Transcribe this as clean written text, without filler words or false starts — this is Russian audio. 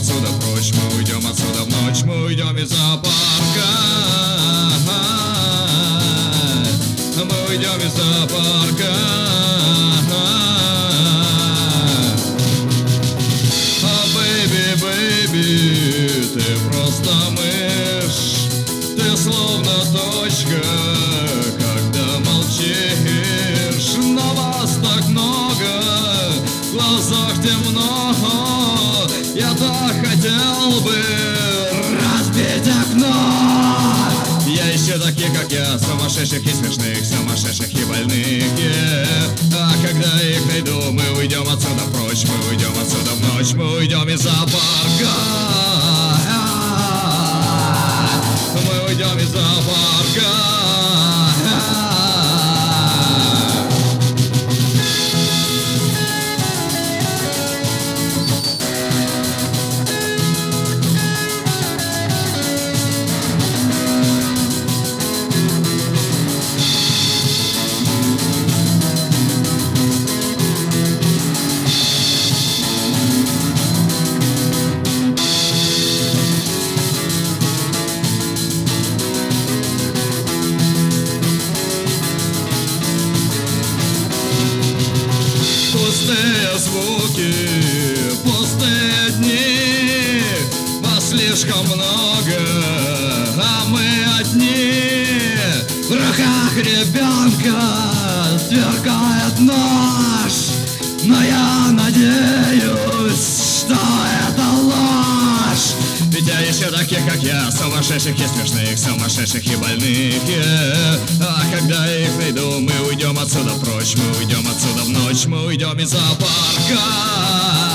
отсюда прочь, мы уйдем отсюда в ночь, мы уйдем из зоопарка. Мы уйдем из зоопарка. Бэйби, бэйби, ты просто мышь, ты словно точка, когда молчишь. На вас так много, в глазах темно. Я так хотел бы разбить окно. Я ищу таких, как я, сумасшедших и смешных, сумасшедших и больных, А когда их найду, мы уйдем отсюда прочь, мы уйдем отсюда в ночь, мы уйдем из зоопарка. Мы уйдем из зоопарка. Пустые звуки, пустые дни, вас слишком много, а мы одни. В руках ребенка сверкает нож, но я надеюсь, что это ложь. Ведь я ищу таких, как я, сумасшедших и смешных, сумасшедших и больных, А когда их найду, мы уйдем отсюда прочь, мы уйдем отсюда в ночь, мы уйдем из зоопарка.